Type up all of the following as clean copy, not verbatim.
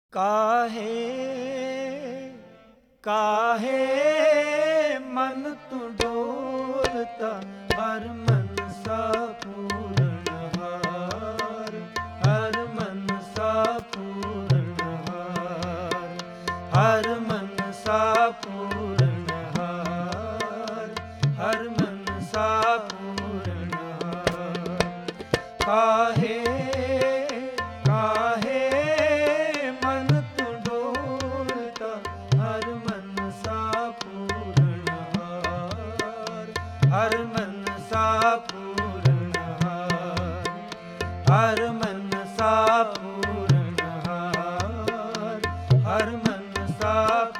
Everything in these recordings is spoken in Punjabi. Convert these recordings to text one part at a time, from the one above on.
ਕਾਹੇ ਕਾਹੇ ਮਨ ਤੂੰ ਡੋਲਤਾ ਹਰ ਮਨਸਾ ਪੂਰਨਹਾਰ ਹਰ ਮਨਸਾ ਪੂਰਨਹਾਰ ਹਰ ਮਨਸਾ ਪੂਰਨਹਾਰ ਹਰ ਮਨਸਾ ਪੂਰਨਹਾਰ ਕਾਹੇ ਹਰ ਮਨਸਾ ਪੂਰਨਹਾਰ ਹਰ ਮਨਸਾ ਪੂਰਨਹਾਰ ਹਰ ਮਨਸਾ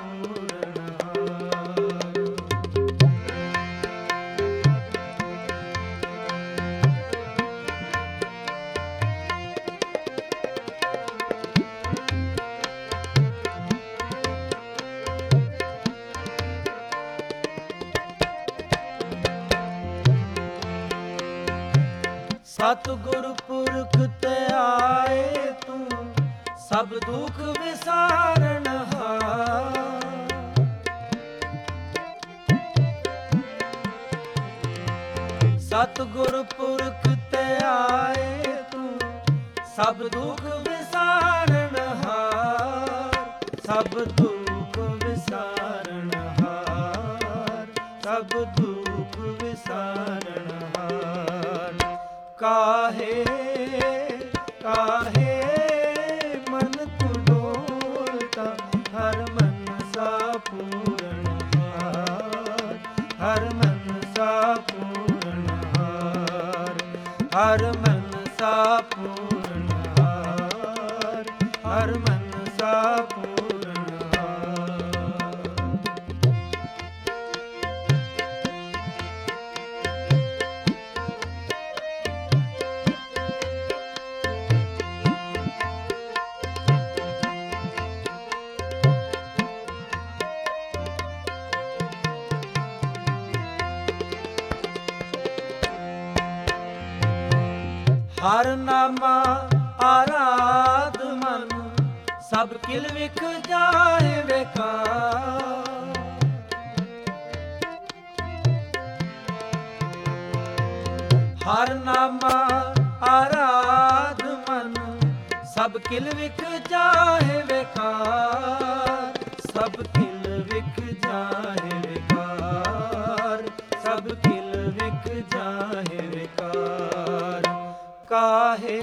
ਪੂਰਨਹਾਰ ਸਤਿਗੁਰ ਪੁਰਖ ਤੇ ਆਏ ਤੂੰ ਸਭ ਦੁਖ ਵਿਸਾਰਨਹਾਰ ਸਤਿਗੁਰ ਪੁਰਖ ਤੇ ਆਏ ਤੂੰ ਸਭ ਦੁਖ ਵਿਸਾਰਨਹਾਰ ਸਭ ਦੁਖ ਵਿਸਾਰਨਹਾਰ ਸਭ ਦੁਖ ਵਿਸਾਰਨਹਾਰ ਕਾਹੇ ਕਾਹੇ ਮਨ ਤੂੰ ਡੋਲਤਾ ਹਰ ਮਨਸਾ ਪੂਰਨਹਾਰ ਹਰ ਮਨਸਾ ਪੂਰਨਹਾਰ ਹਰ ਮਨਸਾ ਪੂਰਨਹਾਰ ਹਰ ਮਨਸਾ ਹਰ ਨਾਮਾ ਆਰਾਧ ਮਨ ਸਭ ਕਿਲ ਵਿਖ ਜਾਏ ਵੇਕਾਰ ਹਰ ਨਾਮਾ ਆਰਾਧ ਮਨ ਸਭ ਕਿਲ ਵਿਖ ਜਾਏ ਵੇਕਾਰ ਸਭ ਕਿਲ ਵਿਖ ਜਾਏ ਵੇਕਾਰ ਸਭ ਕਿਲ ਵਿਖ ਜਾਏ ਵੇਕਾਰ ਕਾਹੇ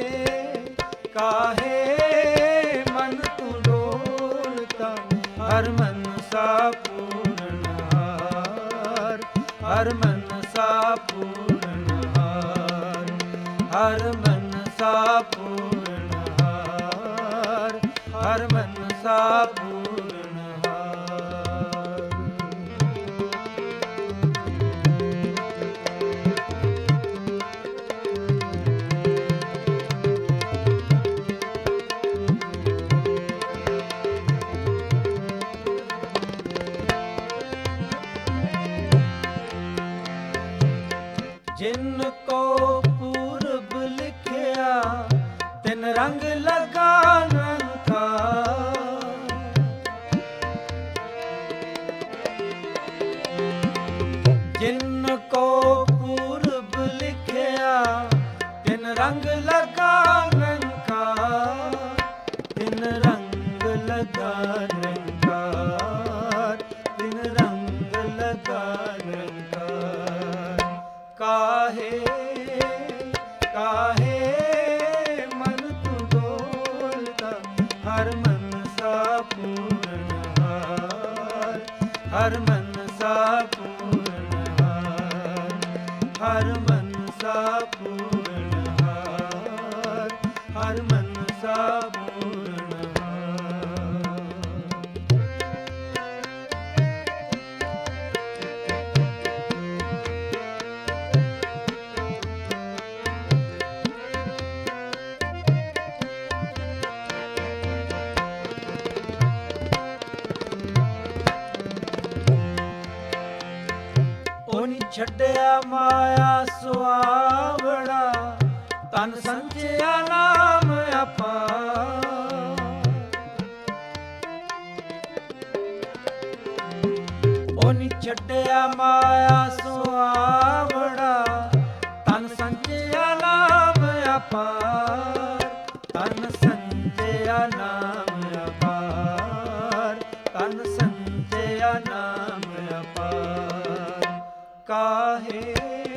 ਕਾਹੇ ਮਨ ਤੂੰ ਡੋਲਤਾ ਹਰ ਮਨਸਾ ਪੂਰਨਹਾਰ ਹਰ ਮਨਸਾ ਪੂਰਨਹਾਰ ਹਰ ਮਨਸਾ ਪੂਰਨਹਾਰ ਹਰ ਮਨਸਾ ਜਿਨ ਕੋ ਪੂਰਬ ਲਿਖਿਆ ਤਿਨ ਰੰਗ ਲਗਾ ਨਿਰੰਕਾਰ ਜਿਨ ਕੋ ਪੂਰਬ ਲਿਖਿਆ ਤਿਨ ਰੰਗ ਲਗਾ ਨਿਰੰਕਾਰ ਤਿਨ ਰੰਗ ਲਗਾ ਨਿਰੰਕਾਰ ਤਿਨ ਰੰਗ ਲਗਾ ਨਿਰੰਕਾਰ ਕਾਹੇ ਕਾਹੇ ਮਨ ਤੂੰ ਡੋਲਤਾ ਹਰ ਮਨਸਾ ਪੂਰਨਹਾਰ ਹਰ ਮਨਸਾ ਪੂਰਨਹਾਰ ਹਰ ਮਨਸਾ ਪੂਰਨਹਾਰ ਹਰ ਮਨਸਾ ਛੱਡਿਆ ਮਾਇਆ ਸੁਆਵੜਾ ਤਨ ਸੰਚਿਆ ਨਾਮ ਅਪਾਰ ਉਹਨੀ ਛੱਡਿਆ ਮਾਇਆ ਸੁਆਵੜਾ, ਤਨ ਸੰਜਿਆ ਨਾਮ ਅਪਾਰ, ਤਨ ਸੰਜਿਆ ਨਾਮ ਅਪਾਰ, ਤਨ ਸੰਜਿਆ ਨਾਮ ਅਪਾਰ। ਕਾਹੇ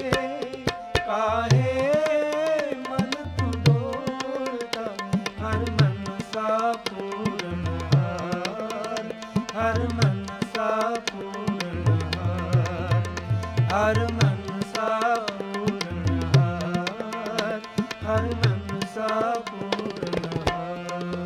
ਕਾਹੇ ਮਨ ਤੂੰ ਡੋਲਦਾ, ਹਰ ਮਨਸਾ ਪੂਰਨ ਹਾਰ, ਹਰ ਮਨਸਾ ਪੂਰਨ ਹਾਰ, ਹਰ ਮਨਸਾ ਪੂਰਨ ਹਾਰ, ਹਰ ਮਨਸਾ ਪੂਰਨ ਹਾਰ।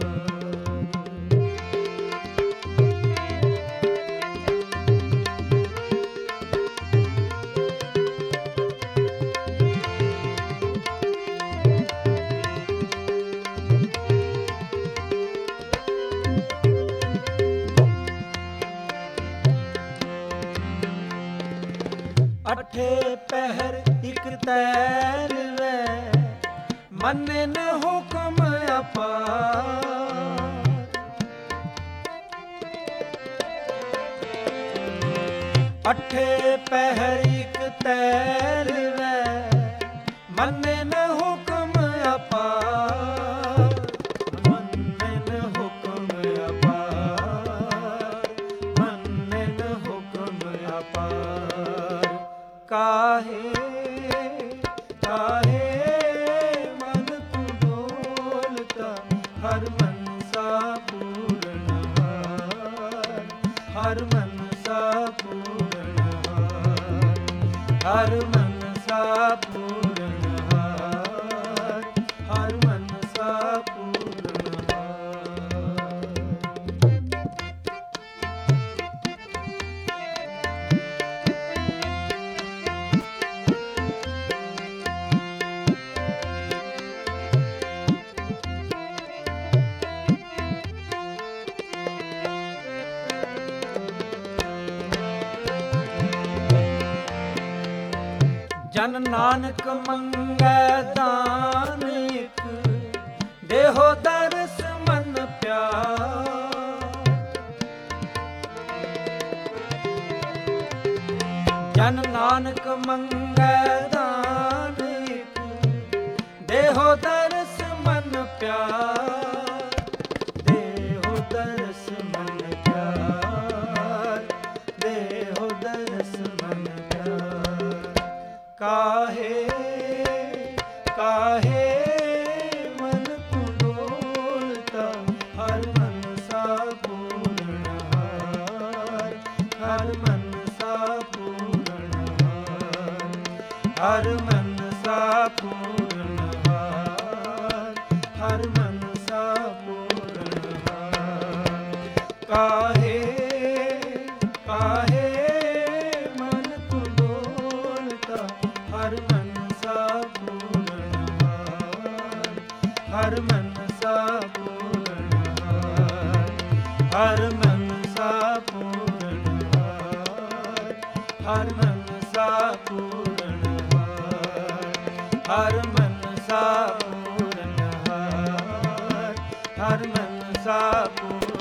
अठे पहर इक तैर वै, मन्ने न हुक्म अपार। अठे पहर इक तैर वै, मन्ने न हुक्म अपार, मन्ने न हुक्म अपार, मन्ने न हुक्म अपार। काहे काहे मन तू डोलता, हर मनसा पूर्ण हार, हर मनसा पूर्ण हार, हर मनसा पूर्ण हार, हर मनसा पूर्ण हार। जन नानक मंगै दान इक, देहो दरस मन प्यार। जन नानक मंगै दान इक, देहो दरस मन प्यार, देहो दरस मन प्यार, देहो दरस मन प्यार। काहे काहे मन तू डोलता, हर मनसा पूर्ण हार, हर मनसा पूर्ण हार, हर मनसा पूर्ण हार, हर मनसा पूर्ण हार। काहे काहे मन तू डोलता, हर मनसा पूर्ण हार, हर मनसा पूर्ण हार, हर मनसा पूर्ण हार, हर मनसा पूर्ण हार, हर मनसा पूर्ण हार, हर मनसा पूर्ण